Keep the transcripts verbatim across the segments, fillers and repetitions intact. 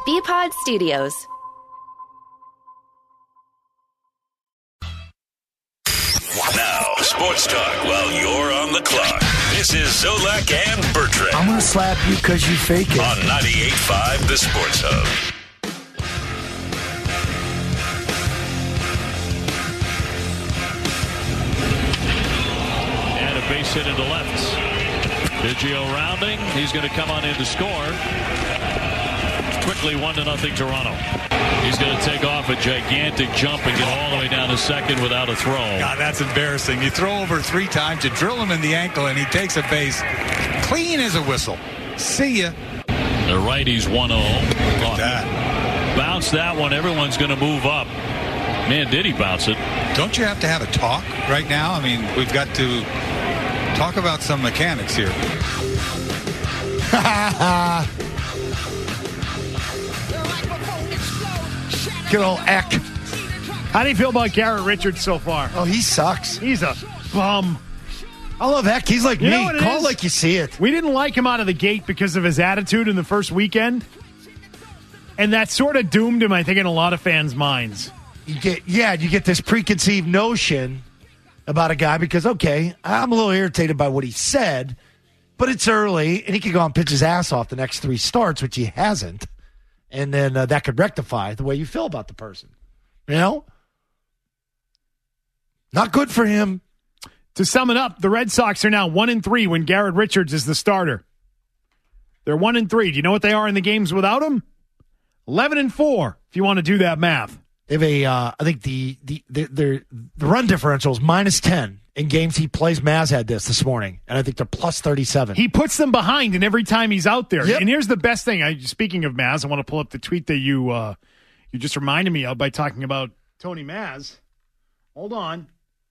B-Pod Studios. Now, sports talk while you're on the clock. This is Zolak and Bertrand. I'm going to slap you because you fake it. On ninety-eight point five, The Sports Hub. And a base hit into left. Biggio rounding. He's going to come on in to score. Quickly, one to nothing Toronto. He's going to take off a gigantic jump and get all the way down to second without a throw. God, that's embarrassing. You throw over three times, you drill him in the ankle, and he takes a base clean as a whistle. See ya. The righty's one oh. Look at that. Bounce that one. Everyone's going to move up. Man, did he bounce it. Don't you have to have a talk right now? I mean, we've got to talk about some mechanics here. Good old Eck. How do you feel about Garrett Richards so far? Oh, he sucks. He's a bum. I love Eck. He's like You know me. what it Call is? like you see it. We didn't like him out of the gate because of his attitude in the first weekend. And that sort of doomed him, I think, in a lot of fans' minds. You get, yeah, you get this preconceived notion about a guy because, okay, I'm a little irritated by what he said, but it's early, and he could go out and pitch his ass off the next three starts, which he hasn't. And then uh, that could rectify the way you feel about the person. You know? Not good for him. To sum it up, the Red Sox are now one and three when Garrett Richards is the starter. They're one and three. Do you know what they are in the games without him? Eleven and four, if you want to do that math. They have a, uh, I think the the the, the the run differential is minus ten in games he plays. Maz had this this morning, and I think they're plus thirty-seven. He puts them behind, and every time he's out there. Yep. And here's the best thing. I, speaking of Maz, I want to pull up the tweet that you uh, you just reminded me of by talking about Tony Maz. Hold on.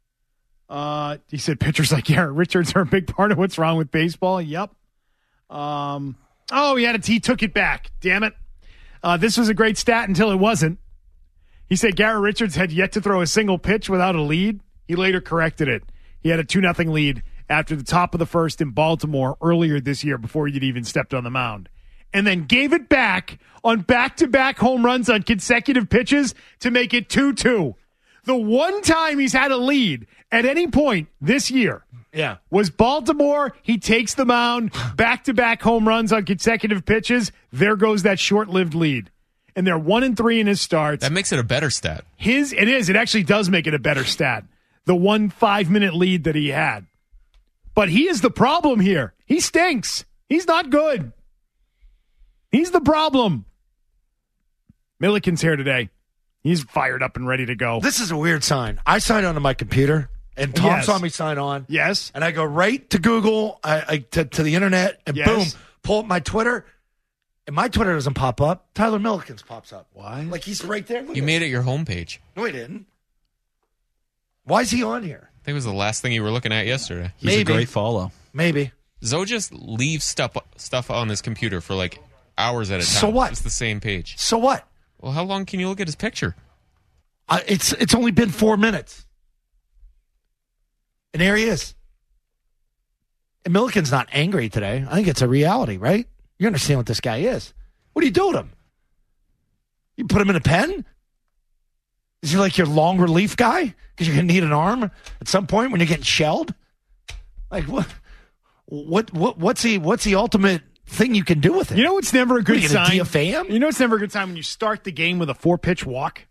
Uh, he said pitchers like Garrett Richards are a big part of what's wrong with baseball. Yep. Um. Oh, he had a he took it back. Damn it. Uh, this was a great stat until it wasn't. He said Garrett Richards had yet to throw a single pitch without a lead. He later corrected it. He had a two nothing lead after the top of the first in Baltimore earlier this year before he'd even stepped on the mound. And then gave it back on back-to-back home runs on consecutive pitches to make it two two. The one time he's had a lead at any point this year Yeah. was Baltimore. He takes the mound, back-to-back home runs on consecutive pitches. There goes that short-lived lead. And they're one and three in his starts. That makes it a better stat. His it is. It actually does make it a better stat. The one five-minute lead that he had. But he is the problem here. He stinks. He's not good. He's the problem. Milliken's here today. He's fired up and ready to go. This is a weird sign. I signed onto my computer, and Tom Yes. saw me sign on. Yes. And I go right to Google, I, I to, to the internet, and Yes. boom, pull up my Twitter. And my Twitter doesn't pop up. Tyler Milliken's pops up. Why? Like he's right there. Look You at made this. it your homepage. No, he didn't. Why is he on here? I think it was the last thing you were looking at yesterday. He's Maybe. a great follow. Maybe. Zoe just leaves stuff stuff on his computer for like hours at a time. So what? It's the same page. So what? Well, how long can you look at his picture? Uh, it's it's only been four minutes. And there he is. And Milliken's not angry today. I think it's a reality, right? You understand what this guy is. What do you do with him? You put him in a pen? Is he like your long relief guy? Because you're going to need an arm at some point when you're getting shelled? Like, what? What? What? What's the What's the ultimate thing you can do with him? You know what's never a What, good are you gonna sign? D F A him? You know what's never a good sign when you start the game with a four-pitch walk?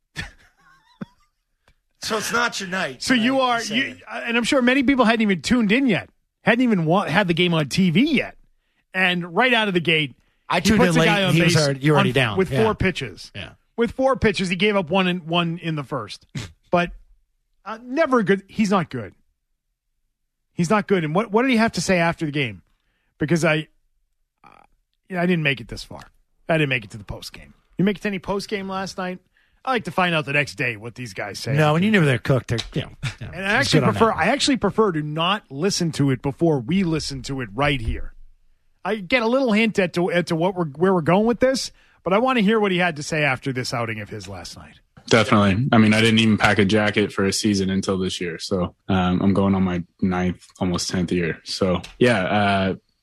So it's not your night. So you are, you, and I'm sure many people hadn't even tuned in yet, hadn't even wa- had the game on T V yet. And right out of the gate, I he tuned puts in a late. guy on He was base already, you're already on- down. with Yeah. four pitches. Yeah. With four pitches, he gave up one in, one in the first. But uh, never a good. He's not good. He's not good. And what, what did he have to say after the game? Because I, uh, you know, I didn't make it this far. I didn't make it to the post game. You make it to any post game last night? I like to find out the next day what these guys say. No, when you knew they're cooked, they're, you know. you know, And I it's actually good on prefer. that. I actually prefer to not listen to it before we listen to it right here. I get a little hint at to, at to what we're where we're going with this, but I want to hear what he had to say after this outing of his last night. Definitely. I mean, I didn't even pack a jacket for a season until this year. So um, I'm going on my ninth, almost tenth year. So, yeah, uh,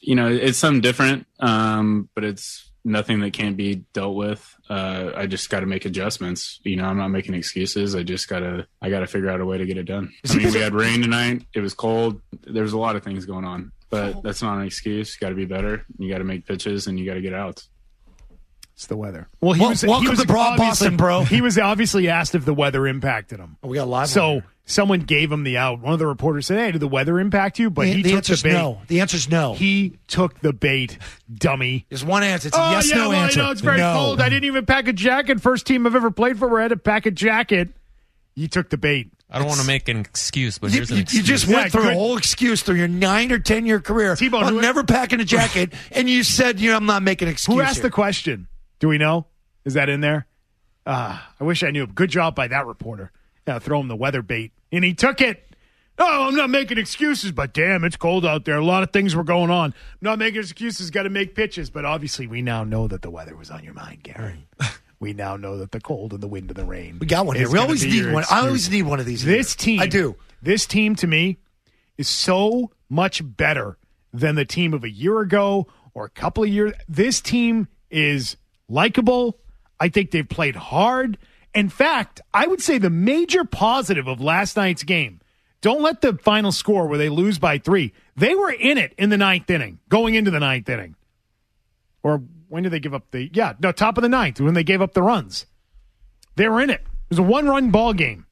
you know, it's something different, um, but it's nothing that can't be dealt with. Uh, I just got to make adjustments. You know, I'm not making excuses. I just got to, I got to figure out a way to get it done. I mean, we had rain tonight. It was cold. There's a lot of things going on, but that's not an excuse. You got to be better. You got to make pitches and you got to get outs. It's the weather. Well, he well, was, welcome he was to Broad Boston, bro. He was obviously asked if the weather impacted him. Oh, we got live. So someone gave him the out. One of the reporters said, "Hey, did the weather impact you?" But the, he the took answer's the bait. no. The answer's no. He took the bait, dummy. There's one answer. It's a oh, yes, yeah, no well, answer. I know it's very no. cold. I didn't even pack a jacket. First team I've ever played for where I had to pack a jacket. You took the bait. I don't want to make an excuse, but You, here's an you, excuse. you just went Yeah, through good. a whole excuse through your nine or ten year career T-Bone, on who- never packing a jacket, and you said, "You know, I'm not making an excuse." Who asked here. the question? Do we know? Is that in there? Uh, I wish I knew. Good job by that reporter. Yeah, throw him the weather bait. And he took it. Oh, I'm not making excuses, but damn, it's cold out there. A lot of things were going on. I'm not making excuses. Got to make pitches. But obviously, we now know that the weather was on your mind, Gary. We now know that the cold and the wind and the rain. We got one here. is We gonna always be need your one. I excuse. always need one of these. This here. team, I do. This team to me is so much better than the team of a year ago or a couple of years. This team is likable. I think they've played hard. In fact, I would say the major positive of last night's game, don't let the final score where they lose by three. They were in it in the ninth inning, going into the ninth inning. Or when did they give up the, yeah, no, top of the ninth, when they gave up the runs. They were in it. It was a one-run ball game.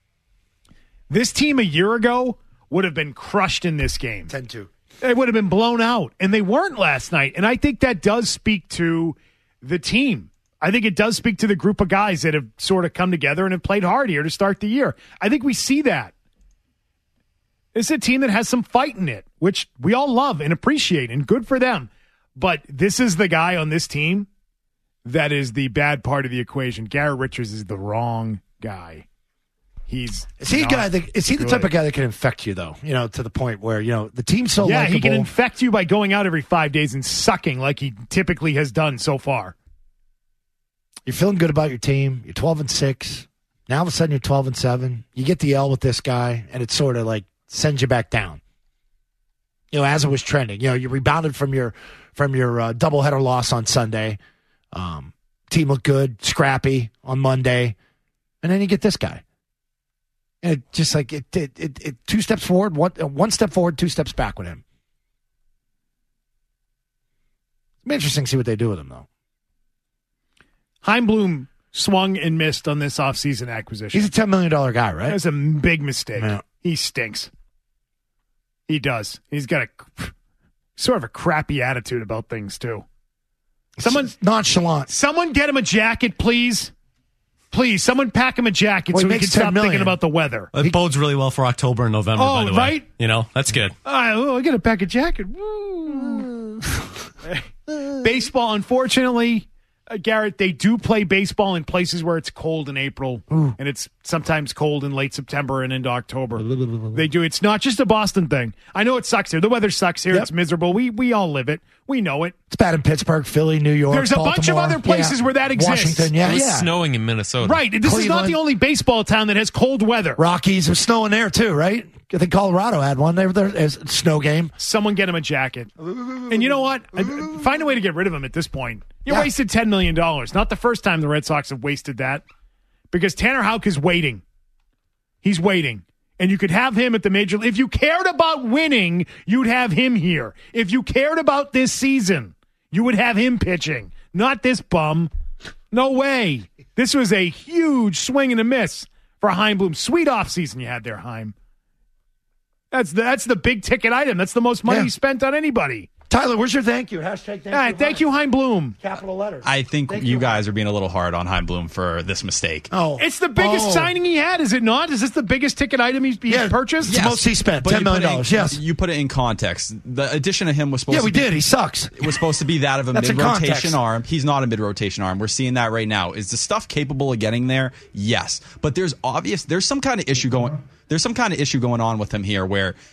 This team a year ago would have been crushed in this game. ten two. They would have been blown out, and they weren't last night. And I think that does speak to the team. I think it does speak to the group of guys that have sort of come together and have played hard here to start the year. I think we see that. It's a team that has some fight in it, which we all love and appreciate, and good for them. But this is the guy on this team that is the bad part of the equation. Garrett Richards is the wrong guy. He's Is he a not guy that is he the good. type of guy that can infect you though? You know, to the point where you know the team's so Yeah, likable. he can infect you by going out every five days and sucking like he typically has done so far. You're feeling good about your team. You're twelve and six. Now all of a sudden you're twelve and seven. You get the L with this guy, and it sort of like sends you back down. You know, as it was trending. You know, you rebounded from your from your uh, doubleheader loss on Sunday. Um, team looked good, scrappy on Monday, and then you get this guy. And it just like it, it, it, it two steps forward, one one step forward, two steps back with him. It'll be interesting to see what they do with him, though. Heimblum swung and missed on this offseason acquisition. He's a ten million dollars guy, right? That's a big mistake. Yeah. He stinks. He does. He's got a sort of a crappy attitude about things, too. Someone nonchalant. Someone get him a jacket, please. Please, someone pack him a jacket Well, so he he can makes ten stop million. thinking about the weather. It bodes really well for October and November, Oh, by the way. right? You know, that's good. Uh, oh, I got to pack a jacket. Woo. Baseball, unfortunately, uh, Garrett, they do play baseball in places where it's cold in April, Ooh. and it's sometimes cold in late September and into October. They do. It's not just a Boston thing. I know it sucks here. The weather sucks here. Yep. It's miserable. We we all live it. We know it. It's bad in Pittsburgh, Philly, New York. There's a Baltimore. bunch of other places yeah. where that exists. Washington, yeah, It was yeah. snowing in Minnesota. Right. This Cleveland. is not the only baseball town that has cold weather. Rockies, it was snowing there too, right? I think Colorado had one. They were there as a snow game. Someone get him a jacket. And you know what? Find a way to get rid of him at this point. You Yeah. wasted ten million dollars. Not the first time the Red Sox have wasted that. Because Tanner Houck is waiting. He's waiting. And you could have him at the major. If you cared about winning, you'd have him here. If you cared about this season, you would have him pitching. Not this bum. No way. This was a huge swing and a miss for Heimblum. Sweet offseason you had there, Heim. That's the, that's the big ticket item. That's the most money Yeah. you spent on anybody. Tyler, where's your thank you? Hashtag thank Yeah, you. thank you, Heimblum. Capital letters. I think Thank you you, guys are being a little hard on Heimblum for this mistake. Oh, It's the biggest Oh. signing he had, is it not? Is this the biggest ticket item he's, he's Yeah. purchased? It's the most he spent, But ten you million put it in- dollars. Yes, You put it in context. The addition of him was supposed yeah, to we be, did. He sucks. It was supposed to be that of a That's in mid-rotation context. arm. He's not a mid-rotation arm. We're seeing that right now. Is the stuff capable of getting there? Yes. But there's obvious, there's some kind of issue going, there's some kind of issue going on with him here where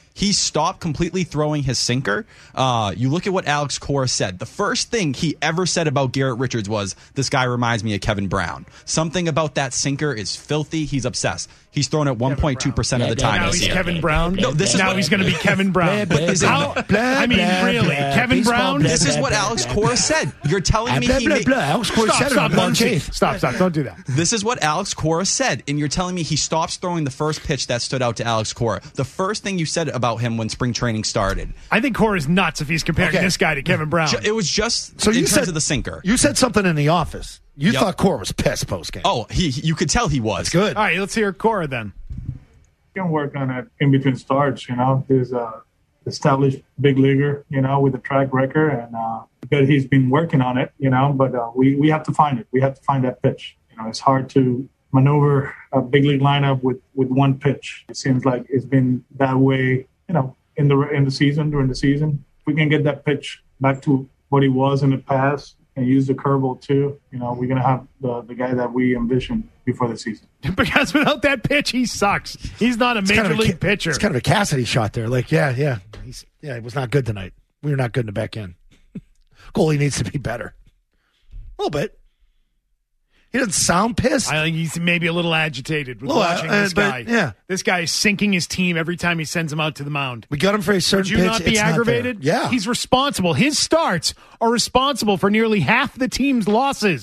he stopped completely throwing his sinker. Uh, you look at what Alex Cora said. The first thing he ever said about Garrett Richards was, this guy reminds me of Kevin Brown. Something about that sinker is filthy. He's obsessed. He's thrown it one point two percent of the time. Now this he's year. Kevin Brown. No, this is now what, he's going to be Kevin Brown. But is it, How, I mean, really, Kevin Brown. This is what Alex Cora said. You're telling me he made, Alex Cora said stop, it on stop, stop, stop! Don't do that. This is what Alex Cora said, and you're telling me he stops throwing the first pitch that stood out to Alex Cora. The first thing you said about him when spring training started. I think Cora's nuts if he's comparing Okay. this guy to Kevin Brown. It was just So in you terms said, of the sinker. You said something in the office. You Yep. thought Cora was pissed post game. Oh, he, he you could tell he was. Good. All right, let's hear Cora then. Can work on it in between starts. You know, he's a established big leaguer. You know, with a track record, and uh, that he's been working on it. You know, but uh, we we have to find it. We have to find that pitch. You know, it's hard to maneuver a big league lineup with, with one pitch. It seems like it's been that way. You know, in the in the season during the season, if we can get that pitch back to what he was in the past and use the curveball too, you know, we're gonna have the the guy that we envisioned before the season. Because without that pitch, he sucks. He's not a It's major kind of a league ca- pitcher. It's kind of a Cassidy shot there. Like, yeah, yeah. He's yeah, it was not good tonight. We were not good in the back end. Goalie needs to be better. A little bit. He doesn't sound pissed. I think he's maybe a little agitated with Little, watching uh, this but, guy. yeah. This guy is sinking his team every time he sends him out to the mound. We got him for a certain Would you pitch. not be It's aggravated? Not there. Yeah. He's responsible. His starts are responsible for nearly half the team's losses.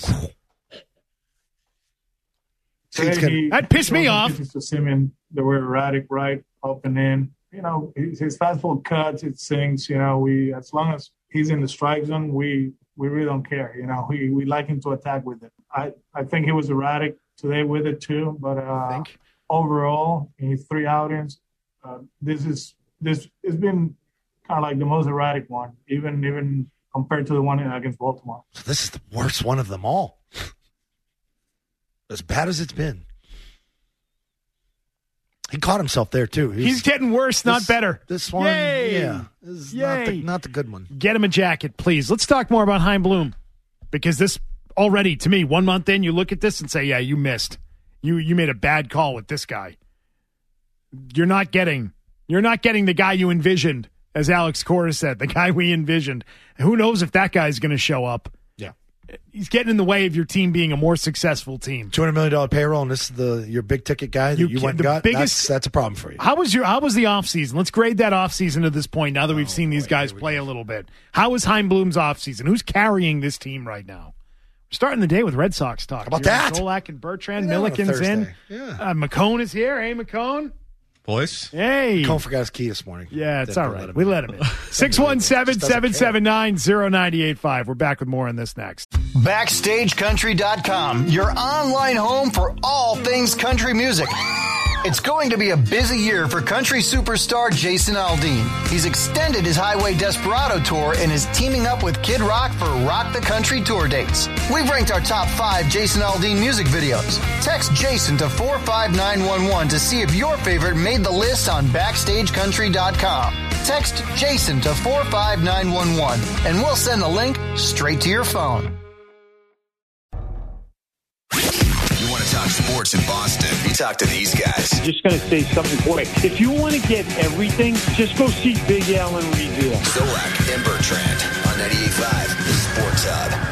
Today, That pissed me off. To Simeon, they were erratic, right, up and in. You know, his, his fastball cuts, it sinks. You know, we as long as he's in the strike zone, we we really don't care. You know, we we like him to attack with it. I I think he was erratic today with it too, but uh, overall, in his three outings, uh, this is this has been kind of like the most erratic one, even even compared to the one against Baltimore. So this is the worst one of them all. As bad as it's been. He caught himself there, too. He's, He's getting worse, not this, better. This one, Yay. yeah. This is Yay. not the, not the good one. Get him a jacket, please. Let's talk more about Chaim Bloom. Because this already, to me, one month in, you look at this and say, yeah, you missed. You you made a bad call with this guy. You're not getting you're not getting the guy you envisioned, as Alex Cora said, the guy we envisioned. And who knows if that guy's going to show up. Yeah. He's getting in the way of your team being a more successful team. two hundred million dollars payroll, and this is the your big ticket guy that you, You you went the and got. biggest- that's, that's a problem for you. How was your How was the offseason? Let's grade that offseason to this point now that we've Oh, seen these boy, guys here we play go. a little bit. How was Chaim Bloom's offseason? Who's carrying this team right now? We're starting the day with Red Sox talk. How about Here, that? Solak and Bertrand. Yeah, on a Milliken's in. Thursday. Yeah. Uh, McCone is here. Hey, McCone. Boys. Hey. Cone forgot his key this morning. Yeah, it's Didn't all let right. him We in. let him in. six one seven, seven seven nine, zero nine eight five. We're back with more on this next. Backstage Country dot com, your online home for all things country music. It's going to be a busy year for country superstar Jason Aldean. He's extended his Highway Desperado tour and is teaming up with Kid Rock for Rock the Country tour dates. We've ranked our top five Jason Aldean music videos. Text Jason to four five nine one one to see if your favorite made the list on Backstage Country dot com. Text Jason to four five nine one one and we'll send the link straight to your phone. You want to talk sports in Boston? You talk to these guys. Just going to say something quick. If you want to get everything, just go see Big Al and Reveal. Zolak and Bertrand on ninety-eight point five, the Sports Hub.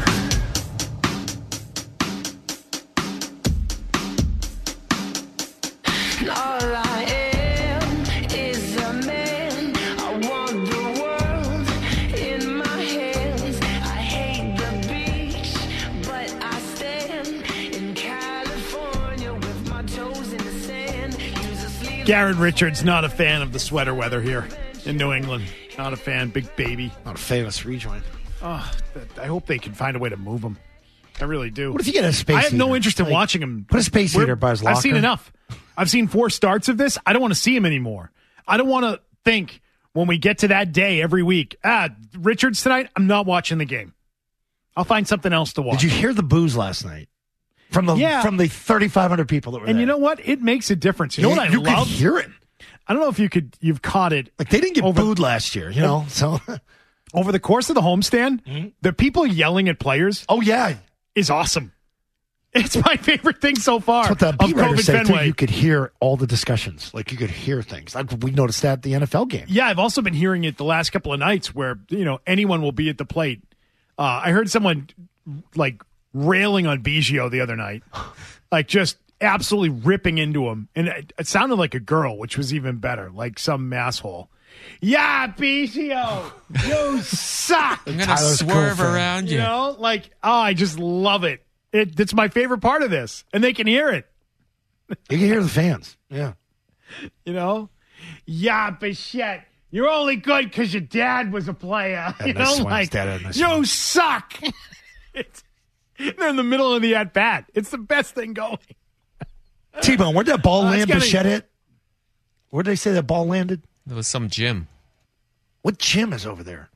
All I am is a man. I want the world in my hands. I hate the beach, but I stand in California with my toes in the sand. Use a sleeve. Garrett Richards, not a fan of the sweater weather here in New England. Not a fan. Big baby. Not a famous rejoin. Oh, I hope they can find a way to move him. I really do. What if you get a space I have no heater? interest in Like, watching him. put a space We're- heater by his I've seen locker. enough. I've seen four starts of this. I don't want to see him anymore. I don't want to think when we get to that day every week, ah, Richards tonight, I'm not watching the game. I'll find something else to watch. Did you hear the boos last night? From the Yeah. from the thirty-five hundred people that were And there. you know what? It makes a difference. You know You- what I you could love? hear it. I don't know if you could. You've caught it. Like they didn't get over, booed last year, you know. So over the course of the homestand, Mm-hmm. the people yelling at players. Oh yeah, is awesome. It's my favorite thing so far. That's what the of beat writers COVID say, too. Fenway. You could hear all the discussions. Like, you could hear things. Like, we noticed that at the N F L game. Yeah, I've also been hearing it the last couple of nights where, you know, anyone will be at the plate. Uh, I heard someone, like, railing on Biggio the other night. Like, just absolutely ripping into him. And it, it sounded like a girl, which was even better. Like some asshole. Yeah, Biggio, you suck. I'm going to swerve around you. You know, like, oh, I just love it. It, it's my favorite part of this, and they can hear it. You can hear the fans. Yeah. You know? Yeah, Bichette, you're only good because your dad was a player. And you nice know, swings, like, Dad had nice you swings. suck. It's, they're in the middle of the at-bat. It's the best thing going. T-Bone, where'd that ball Uh, it's land gotta- Bichette hit? Where'd they say that ball landed? There was some gym. What gym is over there?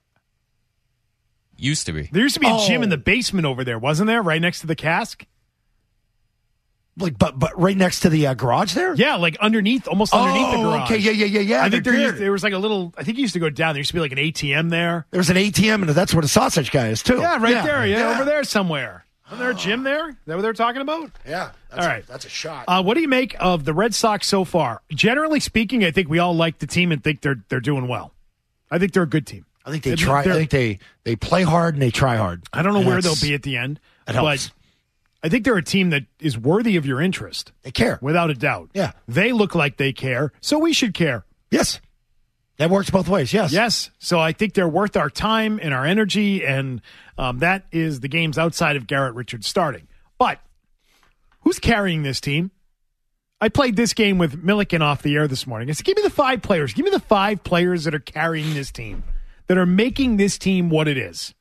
Used to be. There used to be a Oh. gym in the basement over there, wasn't there? Right next to the cask? Like, but but right next to the uh, garage there? Yeah, like underneath, almost underneath the Oh, garage. okay, yeah, yeah, yeah, yeah. I think they're there, there. used, there was like a little, I think you used to go down. There used to be like an A T M there. There's an A T M, and that's where the sausage guy is, too. Yeah, right there. Yeah, over there somewhere. Isn't there a gym there? Is that what they're talking about? Yeah. That's All right. A, that's a shot. Uh, what do you make of the Red Sox so far? Generally speaking, I think we all like the team and think they're they're doing well. I think they're a good team. I think they They're- try. I they're- think they, they play hard and they try hard. I don't know And where they'll that's- be at the end, That but helps. I think they're a team that is worthy of your interest. They care. Without a doubt. Yeah. They look like they care, so we should care. Yes. That works both ways, yes. Yes. So I think they're worth our time and our energy, and um, that is the games outside of Garrett Richards starting. But who's carrying this team? I played this game with Milliken off the air this morning. I said, give me the five players. Give me the five players that are carrying this team, that are making this team what it is.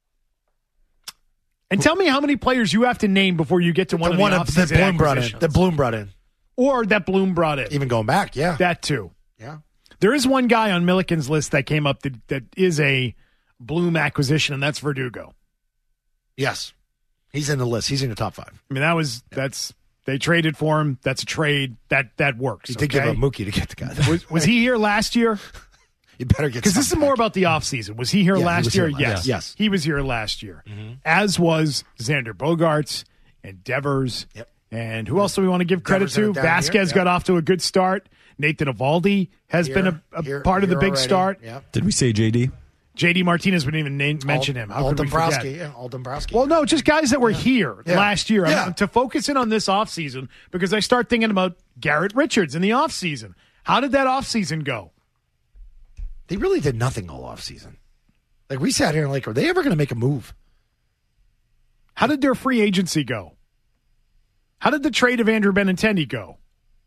And tell me how many players you have to name before you get to one The of the one offseason that Bloom brought in. acquisitions. That Bloom brought in. Or that Bloom brought in. Even going back, yeah. That too. Yeah. There is one guy on Milliken's list that came up that, that is a Bloom acquisition, and that's Verdugo. Yes. He's in the list. He's in the top five. I mean, that was that's they traded for him. That's a trade that that works. You did okay? give up Mookie to get the guy. Was, was he here last year? You better get Because this is something more back. about the offseason. Was he here Yeah, he last was year? here last- yes. yes. Mm-hmm. He was here last year. As was Xander Bogaerts and Devers. Yep. And who else do we want to give credit Devers in to? it down Vasquez here, yeah. got off to a good start. Nathan Eovaldi has Here, been a, a here, part of the here big already. start. Yep. Did we say J D? J D Martinez wouldn't even name, mention him. How All could we forget? Dombrowski. Yeah, all Dombrowski. Well, no, just guys that were here Yeah. last year. Yeah. I'm- to focus in on this offseason because I start thinking about Garrett Richards in the offseason. How did that offseason go? They really did nothing all offseason. Like, we sat here and like, are they ever going to make a move? How did their free agency go? How did the trade of Andrew Benintendi go?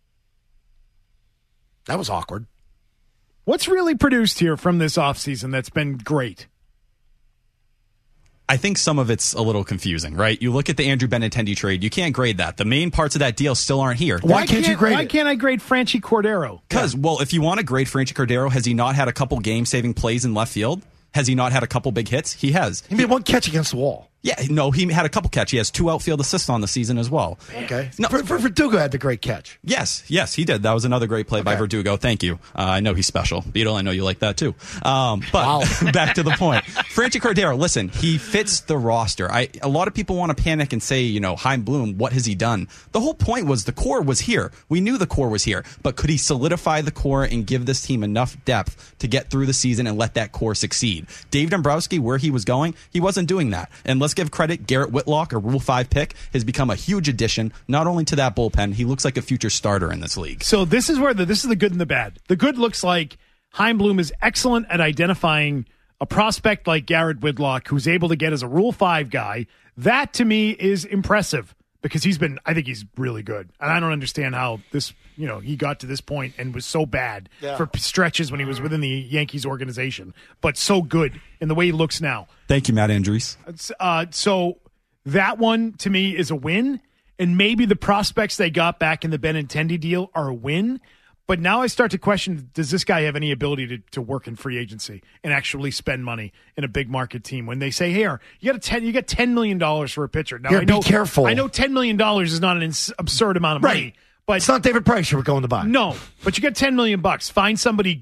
That was awkward. What's really produced here from this offseason that's been great? I think some of it's a little confusing, right? You look at the Andrew Benintendi trade, you can't grade that. The main parts of that deal still aren't here. Why can't you grade Why it? can't I grade Franchi Cordero? Because, well, if you want to grade Franchi Cordero, has he not had a couple game-saving plays in left field? Has he not had a couple big hits? He has. He made one catch against the wall. Yeah, no, he had a couple catch. He has two outfield assists on the season as well. Okay. No. For, for Verdugo had the great catch. Yes, yes, he did. That was another great play by Okay. Verdugo. Thank you. Uh, I know he's special. Beetle, I know you like that too. Um, but back to the point. Franchi Cordero, listen, he fits the roster. I A lot of people want to panic and say, you know, Chaim Bloom, what has he done? The whole point was the core was here. We knew the core was here. But could he solidify the core and give this team enough depth to get through the season and let that core succeed? Dave Dombrowski, where he was going, he wasn't doing that. And let's give credit, Garrett Whitlock, a Rule five pick, has become a huge addition, not only to that bullpen, he looks like a future starter in this league. So this is where the this is the good and the bad. The good looks like Chaim Bloom is excellent at identifying a prospect like Garrett Whitlock, who's able to get as a Rule five guy. That to me is impressive because he's been, I think he's really good. And I don't understand how this, you know, he got to this point and was so bad Yeah. for stretches when he was within the Yankees organization, but so good in the way he looks now. Thank you, Matt Andrews. Uh, so that one to me is a win, and maybe the prospects they got back in the Benintendi deal are a win. But now I start to question: does this guy have any ability to, to work in free agency and actually spend money in a big market team? When they say, "Here, you got a ten, you got ten million dollars for a pitcher." Now Yeah, I know, be careful. I know ten million dollars is not an ins- absurd amount of money, Right. but It's not David Price you were going to buy. no, but you got ten million bucks. Find somebody,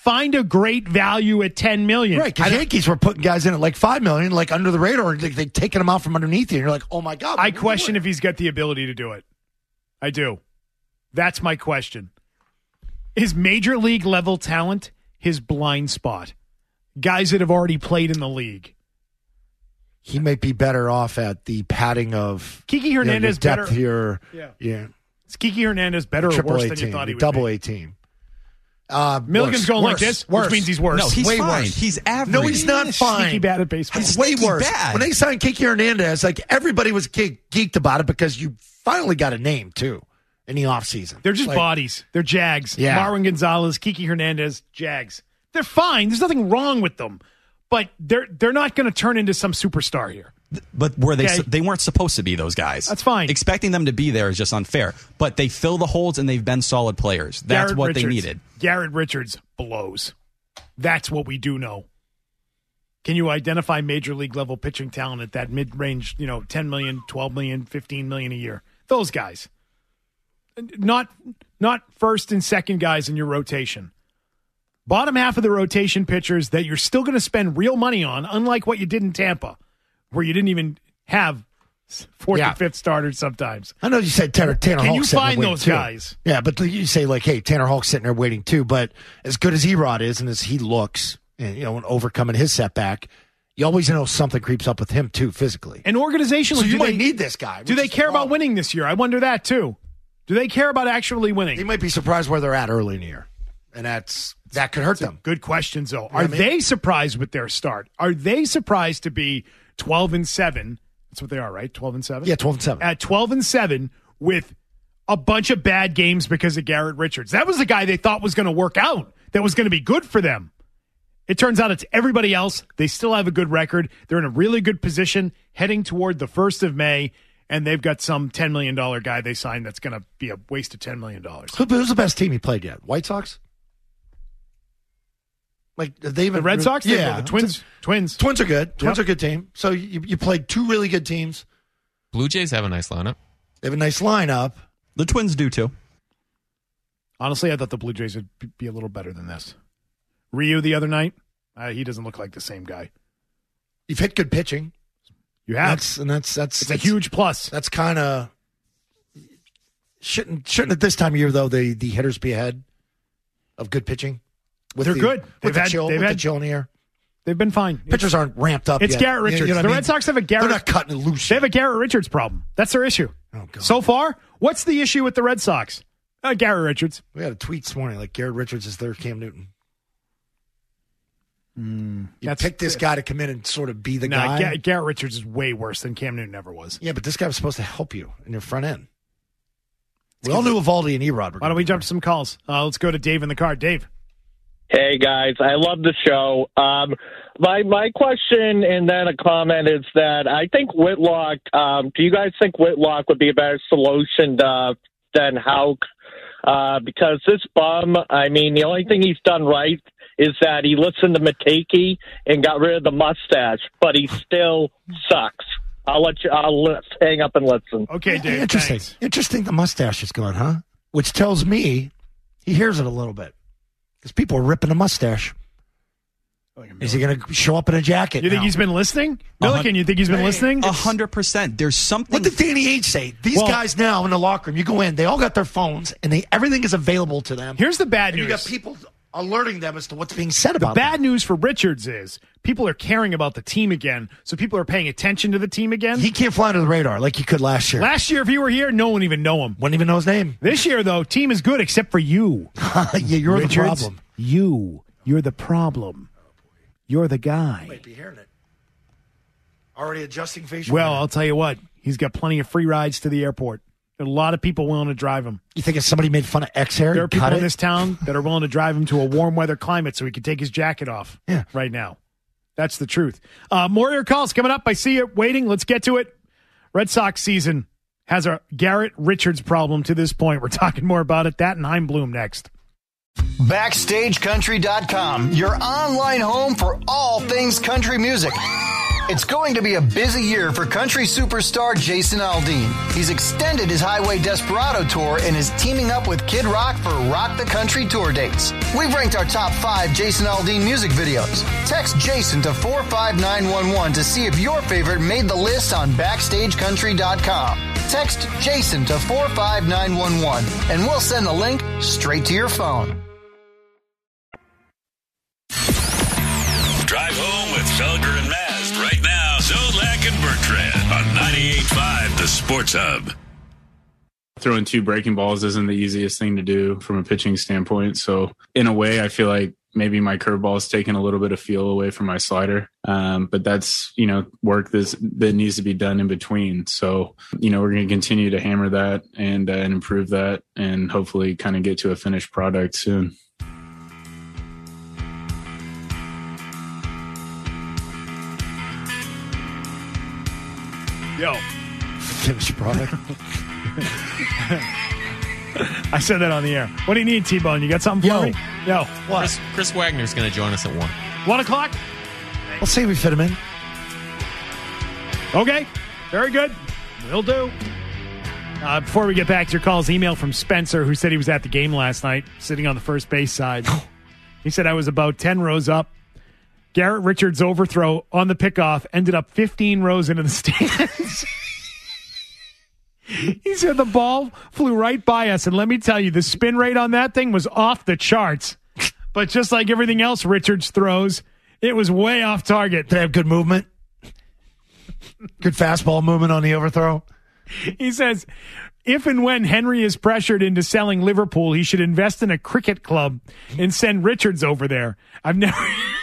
find a great value at ten million dollars. Right, because Yankees were putting guys in at like five million dollars, like under the radar, and they, they taking them out from underneath you, and you're like, oh, my God. I question if he's got the ability to do it. I do. That's my question. Is major league level talent his blind spot? Guys that have already played in the league. He might be better off at the padding of Kiki Hernandez you know, depth better. here. Yeah. yeah. Is Kiki Hernandez better or worse A than team, you thought he would double be? A team. Uh, Milligan's worse, going worse, like this, worse. which means he's worse. No, he's Way fine. worse. He's average. No, he's not He's fine. sneaky bad at baseball. He's way sneaky worse. bad. When they signed Kiki Hernandez, like everybody was ge- geeked about it because you finally got a name too in the offseason. They're just like, bodies. They're Jags. Yeah. Marwin Gonzalez, Kiki Hernandez, Jags. They're fine. There's nothing wrong with them. But they're they're not going to turn into some superstar here. But were they? Okay. They weren't supposed to be those guys. That's fine. Expecting them to be there is just unfair. But they fill the holes and they've been solid players. That's Garrett what Richards. they needed. Garrett Richards blows. That's what we do know. Can you identify major league level pitching talent at that mid-range, you know, ten million, twelve million, fifteen million a year? Those guys. Not not first and second guys in your rotation. Bottom half of the rotation pitchers that you're still going to spend real money on, unlike what you did in Tampa, where you didn't even have fourth Yeah. and fifth starters sometimes. I know you said Tanner, Tanner Can Hawk's you sitting there find waiting, those too. guys? Yeah, but you say like, hey, Tanner Hawk's sitting there waiting too. But as good as Erod is and as he looks, and you know, and overcoming his setback, you always know something creeps up with him too physically. And organizationally, So you do might they, need this guy. Do which they is care the about problem. winning this year? I wonder that too. Do they care about actually winning? They might be surprised where they're at early in the year, and that's that could hurt them. Good questions, though. You know Are what I mean? they surprised with their start? Are they surprised to be twelve and seven? That's what they are, right? Twelve and seven. Yeah, twelve and seven. At twelve and seven with a bunch of bad games because of Garrett Richards. That was the guy they thought was going to work out. That was going to be good for them. It turns out it's everybody else. They still have a good record. They're in a really good position heading toward the first of May, and they've got some ten million dollars guy they signed that's going to be a waste of ten million dollars. Who, who's the best team he played yet? White Sox? Like they even The Red Sox? They- Yeah, The Twins. Twins. Twins are good. Twins Yep. are a good team. So you, you played two really good teams. Blue Jays have a nice lineup. They have a nice lineup. The Twins do too. Honestly, I thought the Blue Jays would be- be a little better than this. Ryu the other night, uh, he doesn't look like the same guy. You've hit good pitching. You have. That's and that's that's It's a that's- huge plus. That's kind of shouldn't shouldn't at this time of year though the the hitters be ahead of good pitching. With They're the, good. With They've the had- chill, they've with had- the chill in the air. They've been fine. Pitchers aren't ramped up. It's yet. Garrett You- Richards. you know what the I mean? Red Sox have a Garrett. They're not cutting it loose. They have a Garrett Richards problem. That's their issue. Oh, God. So far, what's the issue with the Red Sox? Uh, Garrett Richards. We had a tweet this morning like Garrett Richards is their Cam Newton. you that's- picked this guy to come in and sort of be the No, guy. Ga- Garrett Richards is way worse than Cam Newton ever was. Yeah, but this guy was supposed to help you in your front end. We all knew Evaldi and Erod were. Why don't we jump to some calls? Uh, let's go to Dave in the car. Dave. Hey guys, I love the show. Um, my my question and then a comment is that I think Whitlock. Um, do you guys think Whitlock would be a better solution to, than Houck? Uh, because this bum, I mean, the only thing he's done right is that he listened to Mateki and got rid of the mustache, but he still sucks. I'll let you. I'll li- hang up and listen. Okay, Dave. Interesting. Thanks. Interesting. The mustache is gone, huh? Which tells me he hears it a little bit because people are ripping the mustache. Is he going to show up in a jacket? You think now? he's been listening? Milliken, you think he's been listening? A hundred percent. There's something. What did Danny Ainge say? These Well- guys now in the locker room, you go in, they all got their phones, and they everything is available to them. Here's the bad and news. you got people alerting them as to what's being said The about bad them. news for Richards is people are caring about the team again, so people are paying attention to the team again. He can't fly under the radar like he could last year. Last year, if he were here, no one even know him. Wouldn't even know his name. This year, though, team is good except for you. yeah, you're Richards, the problem. You. You're the problem. You're the guy. Might be hearing it. Already adjusting facial Well, hair. I'll tell you what. He's got plenty of free rides to the airport. There are a lot of people willing to drive him. You think if somebody made fun of X hair, There are you'd people cut in it? this town that are willing to drive him to a warm weather climate so he can take his jacket off Yeah. right now. That's the truth. Uh, more of your calls coming up. I see you waiting. Let's get to it. Red Sox season has a Garrett Richards problem to this point. We're talking more about it. That and Heim Bloom next. Backstage Country dot com, your online home for all things country music. It's going to be a busy year for country superstar Jason Aldean. He's extended his Highway Desperado tour and is teaming up with Kid Rock for Rock the Country tour dates. We've ranked our top five Jason Aldean music videos. Text Jason to four five nine one one to see if your favorite made the list on backstage country dot com. Text Jason to four five nine one one and we'll send the link straight to your phone. Drive home with Felger and Maz right now. Zolak and Bertrand on ninety-eight point five The Sports Hub. Throwing two breaking balls isn't the easiest thing to do from a pitching standpoint. So in a way, I feel like maybe my curveball is taking a little bit of feel away from my slider. Um, but that's, you know, work that's, that needs to be done in between. So, you know, we're going to continue to hammer that and, uh, and improve that and hopefully kind of get to a finished product soon. Yo. Finished product. I said that on the air. What do you need, T-Bone? You got something for Yo. me? Yo. What? Chris, Chris Wagner's going to join us at one. One o'clock? We'll see if we fit him in. Okay. Very good. Will do. Uh, before we get back to your calls, email from Spencer, who said he was at the game last night, sitting on the first base side. He said I was about ten rows up. Garrett Richards' overthrow on the pickoff ended up fifteen rows into the stands. He said the ball flew right by us, and let me tell you, the spin rate on that thing was off the charts. But just like everything else Richards throws, it was way off target. Did they have good movement? Good fastball movement on the overthrow? He says, if and when Henry is pressured into selling Liverpool, he should invest in a cricket club and send Richards over there. I've never...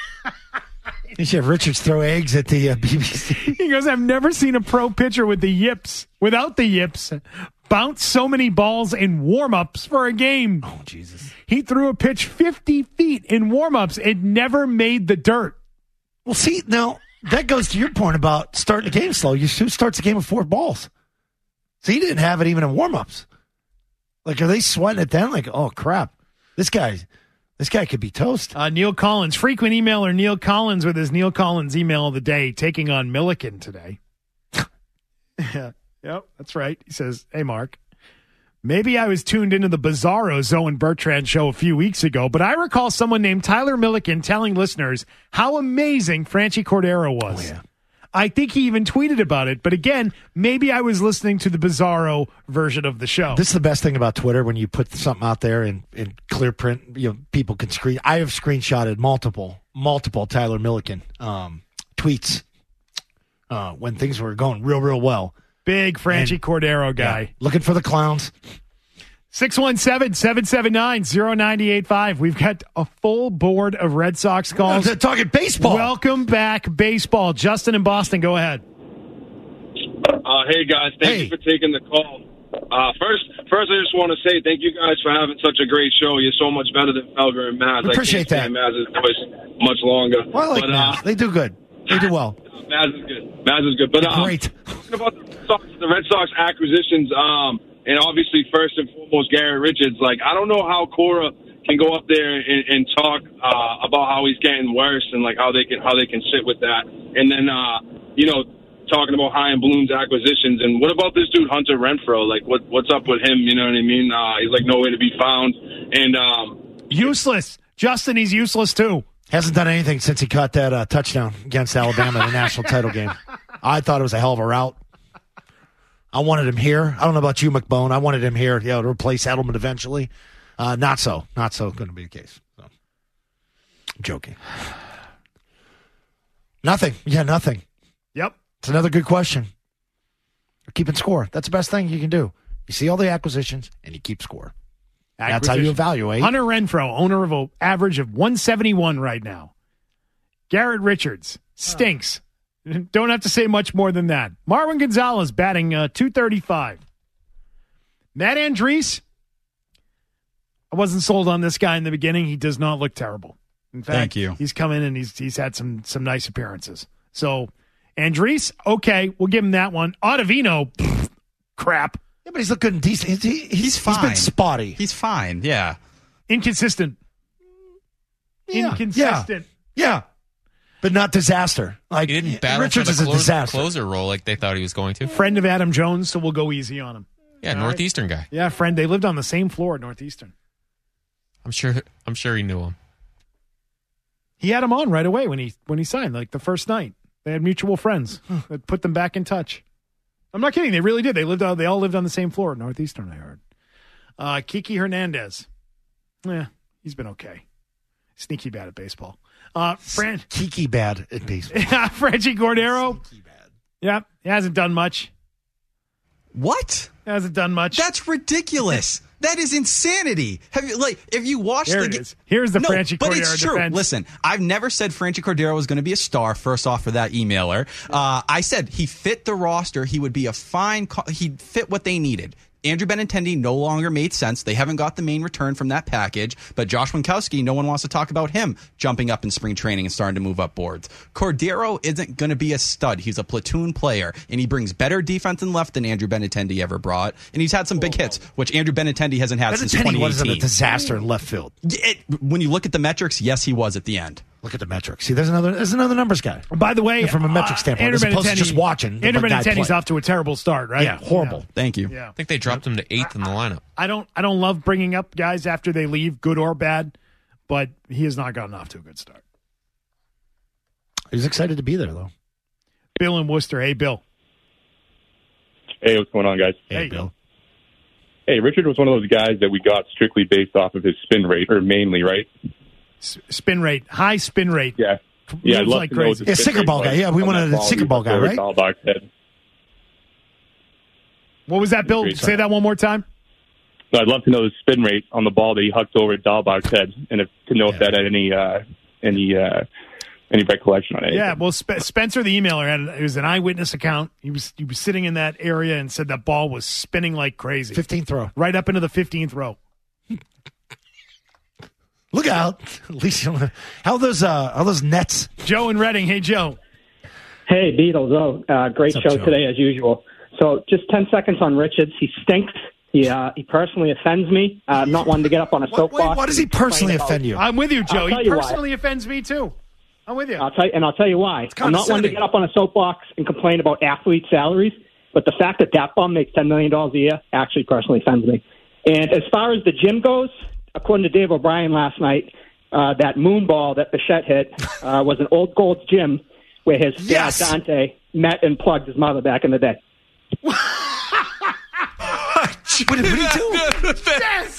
You should have Richards throw eggs at the uh, B B C. He goes, I've never seen a pro pitcher with the yips, without the yips, bounce so many balls in warm-ups for a game. Oh, Jesus. He threw a pitch fifty feet in warm-ups. It never made the dirt. Well, see, now, that goes to your point about starting the game slow. You who starts the game with four balls? So he didn't have it even in warm-ups. Like, are they sweating it then? Like, oh, crap. This guy... This guy could be toast. Uh, Neil Collins, frequent emailer Neil Collins with his Neil Collins email of the day, taking on Milliken today. Yeah, yep, that's right. He says, hey, Mark, maybe I was tuned into the Bizarro Zoe and Bertrand show a few weeks ago, but I recall someone named Tyler Milliken telling listeners how amazing Franchi Cordero was. Oh, yeah. I think he even tweeted about it. But again, maybe I was listening to the Bizarro version of the show. This is the best thing about Twitter when you put something out there in, in clear print. You know, people can screen. I have screenshotted multiple, multiple Tyler Milliken um, tweets uh, when things were going real, real well. Big Franchi Cordero guy. Yeah, looking for the clowns. six one seven, seven seven nine, zero nine eight five. We've got a full board of Red Sox calls. They're talking baseball. Welcome back, baseball. Justin in Boston, go ahead. Uh, hey, guys. Thank Hey. you for taking the call. Uh, first, first, I just want to say thank you guys for having such a great show. You're so much better than Felger and Maz. We appreciate I can't stand Maz's voice much longer. Well, I like but, Maz. uh, They do good. They do well. Maz is good. Maz is good. But uh, Great. talking about the Red Sox, the Red Sox acquisitions, um, and obviously first and foremost Garrett Richards. Like, I don't know how Cora can go up there and, and talk uh, about how he's getting worse and like how they can how they can sit with that. And then uh, you know, talking about Chaim Bloom's acquisitions. And what about this dude Hunter Renfroe? Like, what what's up with him? You know what I mean? Uh, he's like nowhere to be found. And um, useless, Justin. He's useless too. Hasn't done anything since he caught that uh, touchdown against Alabama in the national title game. I thought it was a hell of a route. I wanted him here. I don't know about you, McBone. I wanted him here, you know, to replace Edelman eventually. Uh, not so. Not so going to be the case. So. I'm joking. Nothing. Yeah, nothing. Yep. It's another good question. Keeping score. That's the best thing you can do. You see all the acquisitions, and you keep score. That's how you evaluate. Hunter Renfroe, owner of an average of one seventy-one right now. Garrett Richards stinks. Don't have to say much more than that. Marwin Gonzalez batting uh, two thirty-five. Matt Andriese, I wasn't sold on this guy in the beginning. He does not look terrible. In fact, Thank you. He's come in and he's he's had some some nice appearances. So Andriese, okay, we'll give him that one. Ottavino, pfft, crap. Yeah, but he's looking decent. He's, he's, He's fine. He's been spotty. He's fine. Yeah. Inconsistent. Yeah, Inconsistent. Yeah. but not disaster. Like He didn't battle Richards for is the a close, disaster. closer role like they thought he was going to. Friend of Adam Jones, so we'll go easy on him. Yeah, All Northeastern right. guy. Yeah, friend. They lived on the same floor at Northeastern. I'm sure. I'm sure he knew him. He had him on right away when he when he signed, like the first night. They had mutual friends that put them back in touch. I'm not kidding. They really did. They lived on, They all lived on the same floor at Northeastern, I heard. Uh, Kiki Hernandez. Yeah, he's been okay. Sneaky bad at baseball. Uh, Fran- Kiki bad at baseball. Yeah, Franchi Cordero. Sneaky bad. Yeah, he hasn't done much. What? Hasn't done much. That's ridiculous. That is insanity. Have you like if you watch Here the it is. Here's the no, Franchi but Cordero it's true. defense. Listen, I've never said Franchi Cordero was going to be a star. First off, for that emailer, uh, I said he fit the roster. He would be a fine. Co- he'd fit what they needed. Andrew Benintendi no longer made sense. They haven't got the main return from that package. But Josh Winkowski, no one wants to talk about him jumping up in spring training and starting to move up boards. Cordero isn't going to be a stud. He's a platoon player, and he brings better defense and left than Andrew Benintendi ever brought. And he's had some big hits, which Andrew Benintendi hasn't had since twenty eighteen. wasn't a disaster in left field. It, when you look at the metrics, yes, he was at the end. Look at the metrics. See, there's another there's another numbers guy. By the way, And from a metric uh, standpoint, Andrew as opposed to Benintendi- just watching the Andrew guy Benintendi's play. off to a terrible start, right? Yeah, horrible. Thank you. Yeah. I think they dropped him to eighth in the lineup. I don't I don't love bringing up guys after they leave, good or bad, but he has not gotten off to a good start. He's excited to be there, though. Bill in Worcester. Hey, Bill. Hey, what's going on, guys? Hey, Bill. Hey, Richard was one of those guys that we got strictly based off of his spin rate, or mainly, right? S- spin rate. High spin rate. Yeah. Yeah, I'd Moves love like to know what crazy. the Yeah, spin sinker rate ball was guy. Yeah, we on wanted that a ball sinker he ball hooked guy, over right? Dahlbach's head. What was that, Bill? Great Say shot. that one more time. No, I'd love to know the spin rate on the ball that he hucked over Dahlbach's head, and if, to know if that had any uh, any uh, any recollection on it. Yeah, well, Sp- Spencer, the emailer, had it was an eyewitness account. He was he was sitting in that area and said that ball was spinning like crazy. fifteenth row. Right up into the fifteenth row. Look out. At least you don't, how are those uh how are those nets? Joe in Reading. Hey, Joe. Hey, Beatles. Oh, uh, great What's up, show Joe? today, as usual. So just ten seconds on Richards. He stinks. He, uh, he personally offends me. Uh, I'm not one to get up on a soapbox. Wait, why does he and complain personally about- offend you? I'm with you, Joe. I'll tell He you why. personally offends me, too. I'm with you. I'll tell you, and I'll tell you why. I'm not one to condescending. get up on a soapbox and complain about athlete salaries, but the fact that that bum makes ten million dollars a year actually personally offends me. And as far as the gym goes, according to Dave O'Brien last night, uh, that moon ball that Bichette hit uh, was an old Gold's gym where his Yes. dad, Dante, met and plugged his mother back in the day. What, what did he do? Yes!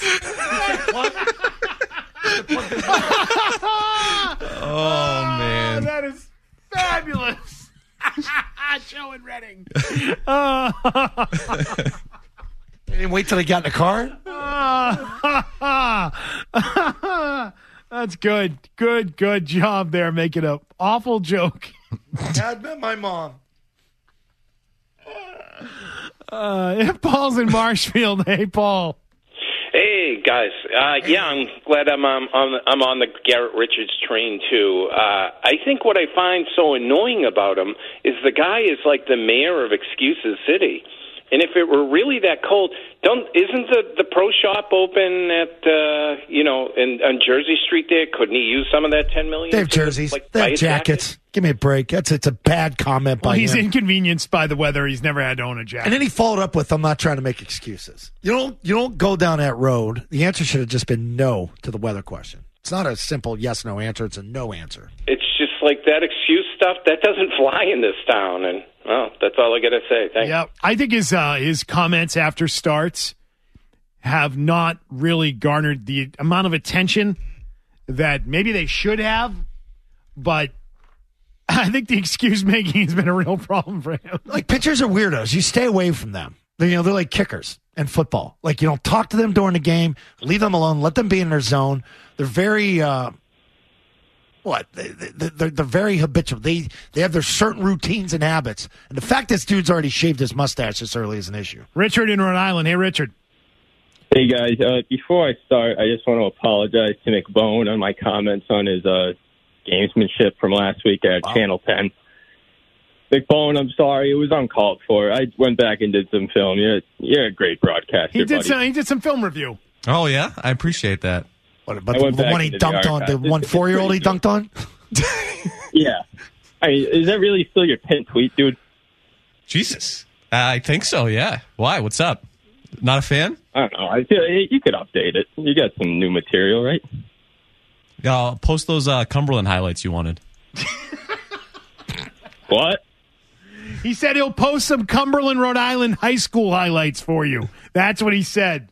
Oh man, that is fabulous. Joe in Reading. Uh, They didn't wait till they got in the car? That's good. Good, good job there making an awful joke. Dad met my mom. Uh, Paul's in Marshfield. Hey, Paul. Hey guys, uh, yeah, I'm glad I'm um, on. I'm on the Garrett Richards train too. Uh, I think what I find so annoying about him is the guy is like the mayor of Excuses City, and if it were really that cold, don't isn't the the pro shop open at uh, you know in on Jersey Street there? Couldn't he use some of that ten million? They have to, jerseys. like, They buy have a jacket? jackets. Give me a break. That's it's a bad comment Well, by he's him. inconvenienced by the weather. He's never had to own a jacket. And then he followed up with, "I'm not trying to make excuses." You don't you don't go down that road. The answer should have just been no to the weather question. It's not a simple yes no answer. It's a no answer. It's just like that excuse stuff that doesn't fly in this town, and well, that's all I got to say. Thanks. Yeah, I think his uh, his comments after starts have not really garnered the amount of attention that maybe they should have, but I think the excuse making has been a real problem for him. Like, pitchers are weirdos. You stay away from them. They're, you know, they're like kickers in football. Like, you don't talk to them during the game. Leave them alone. Let them be in their zone. They're very, uh, what? They, they, they're, they're very habitual. They they have their certain routines and habits. And the fact this dude's already shaved his mustache this early is an issue. Richard in Rhode Island. Hey, Richard. Hey, guys. Uh, before I start, I just want to apologize to McBone on my comments on his uh, gamesmanship from last week at Wow. Channel ten. McBone, I'm sorry. It was uncalled for. I went back and did some film. You're, you're a great broadcaster, He did buddy. some. He did some film review. Oh yeah, I apprate that. What I about the, went the back one he into the dunked on? The archives. one It's- four year old he it's pretty dunked on? Yeah. I mean, is that really still your pinned tweet, dude? Jesus. I think so, yeah. Why? What's up? Not a fan? I don't know. I feel you could update it. You got some new material, right? Yeah, I'll post those uh, Cumberland highlights you wanted. What? He said he'll post some Cumberland, Rhode Island high school highlights for you. That's what he said.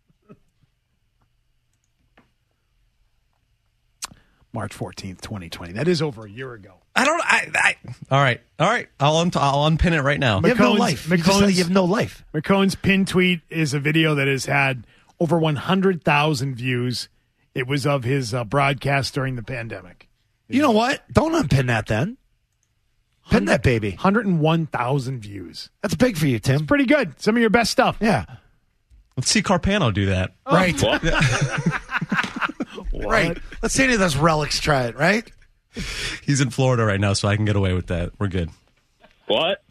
March fourteenth, twenty twenty. That is over a year ago. I don't. I. I all right. All right. I'll un- I'll unpin it right now. You have no life. You just said you have no life. McCone's pin tweet is a video that has had over one hundred thousand views. It was of his uh, broadcast during the pandemic. You know what? Don't unpin that then. Pin that baby. one hundred one thousand views. That's big for you, Tim. It's pretty good. Some of your best stuff. Yeah. Let's see Carpano do that. Oh. Right. Right. Let's see any of those relics try it, right? He's in Florida right now, so I can get away with that. We're good. What?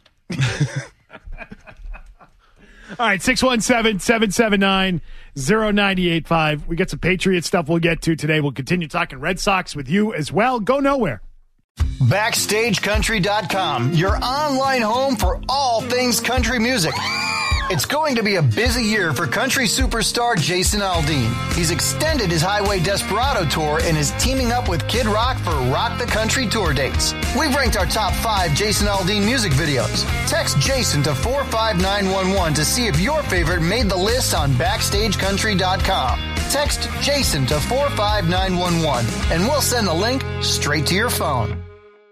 All right, six one seven, seven seven nine, zero nine eight five. We got some Patriot stuff we'll get to today. We'll continue talking Red Sox with you as well. Go nowhere. Backstage Country dot com, your online home for all things country music. It's going to be a busy year for country superstar Jason Aldean. He's extended his Highway Desperado tour and is teaming up with Kid Rock for Rock the Country tour dates. We've ranked our top five Jason Aldean music videos. Text Jason to four five nine one one to see if your favorite made the list on Backstage Country dot com. Text Jason to four five nine one one and we'll send the link straight to your phone.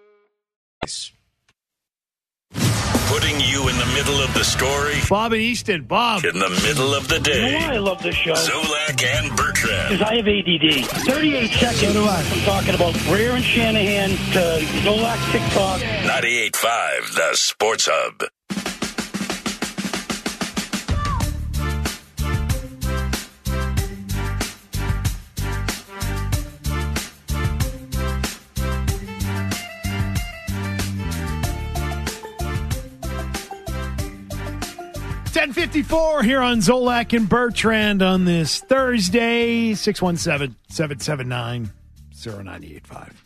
Putting you in the middle of the story. Bob and Easton. Bob. In the middle of the day. You know why I love this show? Zolak and Bertrand. Because I have A D D. thirty-eight seconds. So do I. I'm talking about Greer and Shanahan to Zolak TikTok. ninety-eight point five, the Sports Hub. ten fifty-four here on Zolak and Bertrand on this Thursday. six one seven, seven seven nine, zero nine eight five.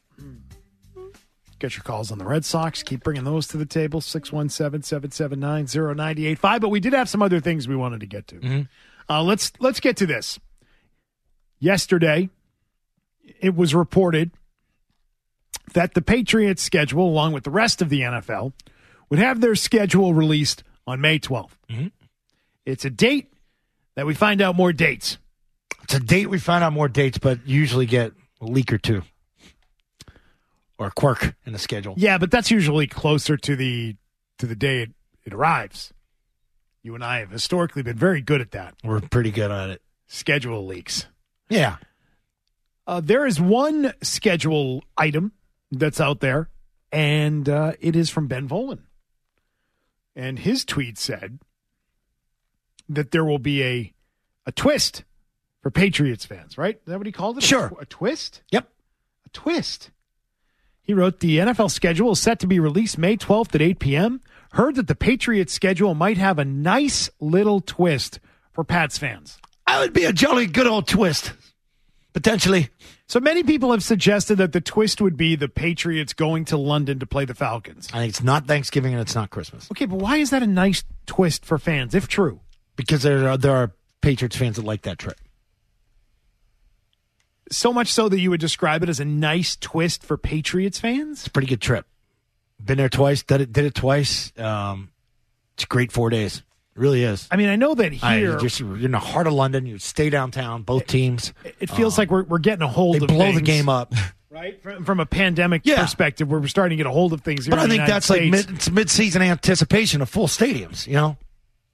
Get your calls on the Red Sox. Keep bringing those to the table. six one seven, seven seven nine, zero nine eight five. But we did have some other things we wanted to get to. Mm-hmm. Uh, let's let's get to this. Yesterday, it was reported that the Patriots schedule, along with the rest of the N F L, would have their schedule released on May twelfth. Mm-hmm. It's a date that we find out more dates. It's a date we find out more dates, but usually get a leak or two. Or a quirk in the schedule. Yeah, but that's usually closer to the to the day it, it arrives. You and I have historically been very good at that. We're pretty good at it. Schedule leaks. Yeah. Uh, there is one schedule item that's out there, and uh, it is from Ben Volen. And his tweet said that there will be a a twist for Patriots fans, right? Is that what he called it? Sure. A, a twist? Yep. A twist. He wrote, the N F L schedule is set to be released May twelfth at eight p.m. Heard that the Patriots schedule might have a nice little twist for Pats fans. That would be a jolly good old twist. Potentially. So many people have suggested that the twist would be the Patriots going to London to play the Falcons. I think it's not Thanksgiving and it's not Christmas. Okay, but why is that a nice twist for fans, if true? Because there are, there are Patriots fans that like that trip. So much so that you would describe it as a nice twist for Patriots fans? It's a pretty good trip. Been there twice, did it, did it twice. Um, it's a great four days. It really is. I mean, I know that I, here... you're, just, you're in the heart of London. You stay downtown, both teams. It feels um, like we're we're getting a hold they of blow things, the game up. Right? From, from a pandemic Yeah. perspective, where we're starting to get a hold of things here But I in the think United that's States. like mid, it's mid-season anticipation of full stadiums, you know?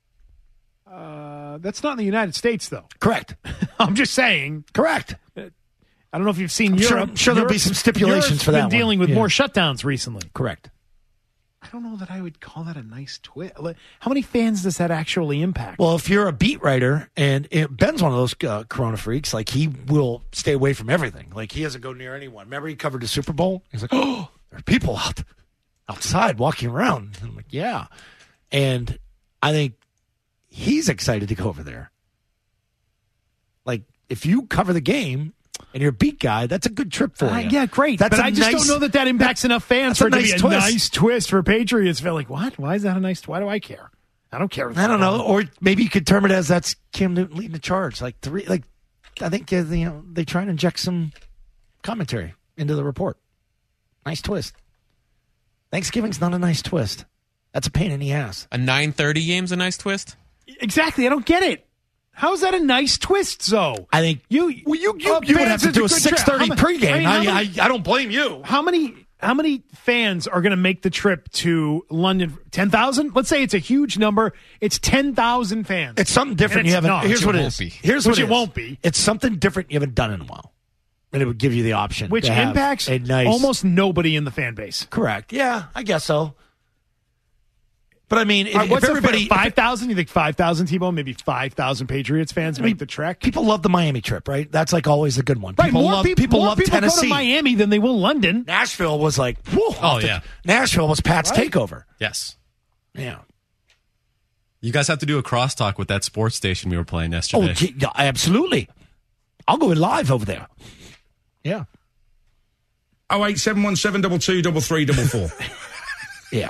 Uh, that's not in the United States, though. Correct. I'm just saying. Correct. I don't know if you've seen I'm sure- Europe. I'm sure there'll be Europe- some stipulations Europe's for that been one. dealing with Yeah. more shutdowns recently. Correct. I don't know that I would call that a nice twist. How many fans does that actually impact? Well, if you're a beat writer, and it, Ben's one of those uh, Corona freaks, like he will stay away from everything. Like he doesn't go near anyone. Remember he covered the Super Bowl? He's like, oh, there are people out outside walking around. And I'm like, yeah. And I think he's excited to go over there. Like if you cover the game, and you're a beat guy, that's a good trip for Uh, you. yeah, great. That's but a I just nice- don't know that that impacts enough fans that's a for it to nice be a twist. nice twist for Patriots. Feel like, what? Why is that a nice twist? Why do I care? I don't care. I don't know, or maybe you could term it as that's Cam Newton leading the charge. Like three, like I think uh, you know they try and inject some commentary into the report. Nice twist. Thanksgiving's not a nice twist. That's a pain in the ass. A nine thirty game's a nice twist? Exactly. I don't get it. How is that a nice twist, Zoe? I think you well, you you, uh, you would fans, have to it's do a good trip. six thirty How ma- pregame. I mean, I, how I, many- I don't blame you. How many how many fans are going to make the trip to London? ten thousand? Let's say it's a huge number. It's ten thousand fans. It's something different. And you it's haven't. not. Here's It what it won't is. be. Here's Which what it is. won't be. It's something different you haven't done in a while, and it would give you the option, Which to have impacts a nice, almost nobody in the fan base. correct. Yeah, I guess so. But I mean, if, All right, what's if everybody, five thousand? You think five thousand, T-Bone? Maybe five thousand Patriots fans I mean, make the trek? people love the Miami trip, right? That's like always a good one. Right, People more love people, people more love people Tennessee. go to Miami than they will London. Nashville was like, whoa, Oh, yeah. Nashville was Pat's Right? takeover. Yes. Yeah. You guys have to do a crosstalk with that sports station we were playing Oh, yesterday. gee, yeah, absolutely. I'll go live over there. Yeah. Oh eight seven one seven double two double three double four. Yeah.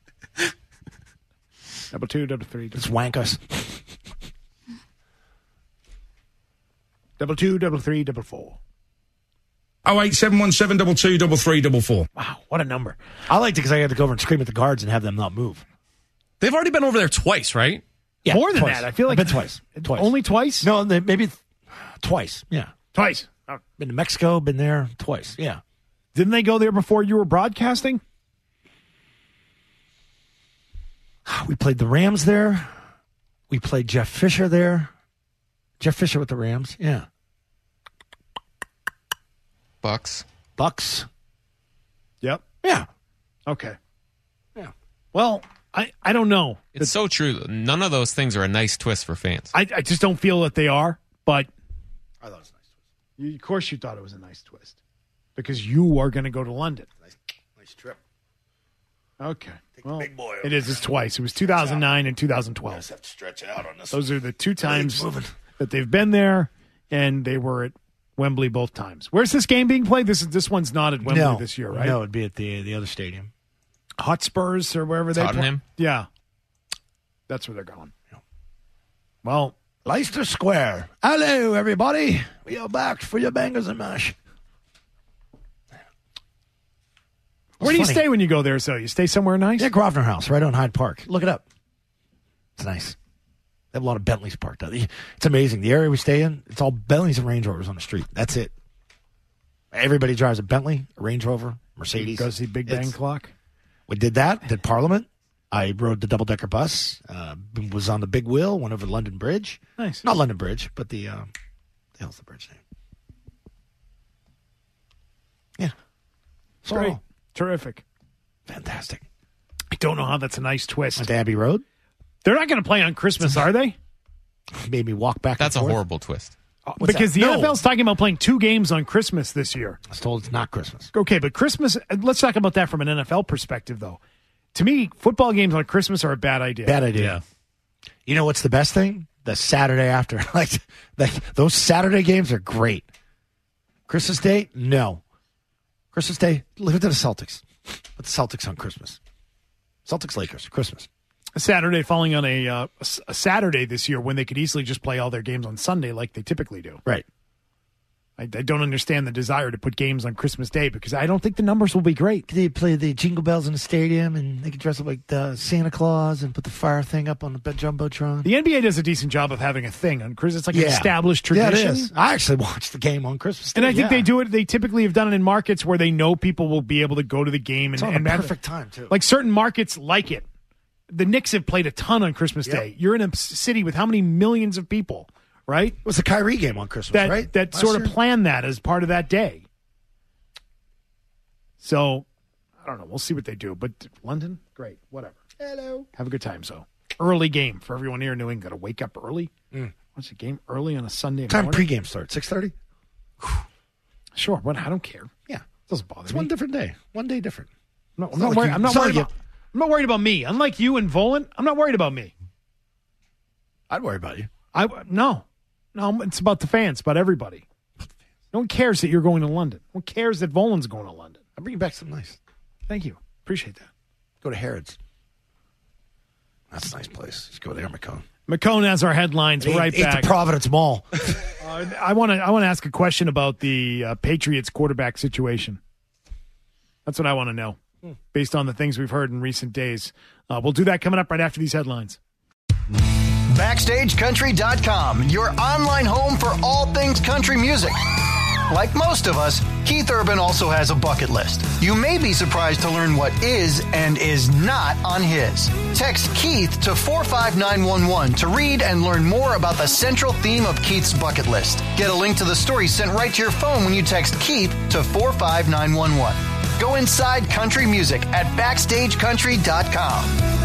Double two, double three, double It's wankers. double two, double three, double four. Oh eight seven one seven double two double three double four. Wow, what a number! I liked it because I had to go over and scream at the guards and have them not move. They've already been over there twice, right? Yeah, More than twice. that, I feel I've like been twice. Twice. Only twice? No, they- maybe th- twice. Yeah. Twice. Oh. Been to Mexico, been there twice. Yeah. Didn't they go there before you were broadcasting? We played the Rams there. We played Jeff Fisher there. Jeff Fisher with the Rams. Yeah. Bucks. Bucks. Yep. Yeah. Okay. Yeah. Well, I, I don't know. It's so true. None of those things are a nice twist for fans. I, I just don't feel that they are, but I thought it was a nice twist. you, of course you thought it was a nice twist because you are going to go to London. Nice, nice trip. Okay. Well, big boy over it is. It's twice. It was two thousand nine and two thousand I twelve. just have to stretch out on this. Those are the two times moving. that they've been there, and they were at Wembley both times. Where's this game being played? This is this one's not at Wembley no, this year, right? No, it'd be at the the other stadium. Hotspurs or wherever they play. Tottenham? Yeah, that's where they're going. Well, Leicester Square. Hello, everybody. We are back for your bangers and mash. where do you funny. stay when you go there? So you stay somewhere nice? Yeah, Grosvenor House, right on Hyde Park. Look it up. It's nice. They have a lot of Bentleys parked out. It's amazing. The area we stay in, it's all Bentleys and Range Rovers on the street. That's it. Everybody drives a Bentley, a Range Rover, Mercedes. Go see Big Bang It's- Clock. We did that. Did Parliament. I rode the double decker bus. Uh, was on the big wheel. Went over London Bridge. Nice. Not London Bridge, but the uh, the hell's the bridge name? Yeah. It's great. Terrific. Fantastic. I don't know how that's a nice twist. Went to Abbey Road. They're not going to play on Christmas, are they? Made me walk back. That's a and forth. horrible twist. What's Because that? the No. N F L's talking about playing two games on Christmas this year. I was told it's not Christmas. Okay, but Christmas, let's talk about that from an N F L perspective, though. To me, football games on Christmas are a bad idea. Bad idea. You know what's the best thing? The Saturday after. like, like those Saturday games are great. Christmas Day, no. Christmas Day, leave it to the Celtics. Put the Celtics on Christmas. Celtics Lakers, Christmas. A Saturday falling on a, uh, a s- a Saturday this year when they could easily just play all their games on Sunday like they typically do. Right. I, I don't understand the desire to put games on Christmas Day because I don't think the numbers will be great. They play the Jingle Bells in the stadium, and they can dress up like the Santa Claus and put the fire thing up on the Jumbotron. The N B A does a decent job of having a thing on Christmas. It's like an established Yeah, tradition. it is. I actually watched the game on Christmas Day. And I think yeah. they do it. They typically have done it in markets where they know people will be able to go to the game. It's and, on and a have- perfect time, too. Like certain markets like it. The Knicks have played a ton on Christmas Yep. Day. You're in a city with how many millions of people, right? It was the Kyrie game on Christmas, that, right? That Last sort of year? planned that as part of that day. So, I don't know. We'll see what they do. But London, great. Whatever. Hello. Have a good time, so. Early game for everyone here in New England. Got to wake up early. Mm. Watch the game early on a Sunday Time morning. pregame starts, six thirty? Sure. What? I don't care. Yeah. Doesn't bother It's me. one different day. One day different. No, I'm It's not, not like worried, you- I'm not it's not worried like about. I'm not worried about me. Unlike you and Volant, I'm not worried about me. I'd worry about you. I no, no. It's about the fans. About everybody. No one cares that you're going to London. No one cares that Volan's going to London. I'll bring you back some nice. Thank you. Appreciate that. Go to Harrods. That's a nice place. Just go there, McCone. McCone has our headlines. We're right Eat back. the Providence Mall. uh, I want to I want to ask a question about the uh, Patriots quarterback situation. That's what I want to know, hmm. based on the things we've heard in recent days. Uh, we'll do that coming up right after these headlines. Backstage Country dot com, your online home for all things country music. Like most of us, Keith Urban also has a bucket list. You may be surprised to learn what is and is not on his. Text Keith to four five nine one one to read and learn more about the central theme of Keith's bucket list. Get a link to the story sent right to your phone when you text Keith to four five nine one one. Go inside country music at Backstage Country dot com.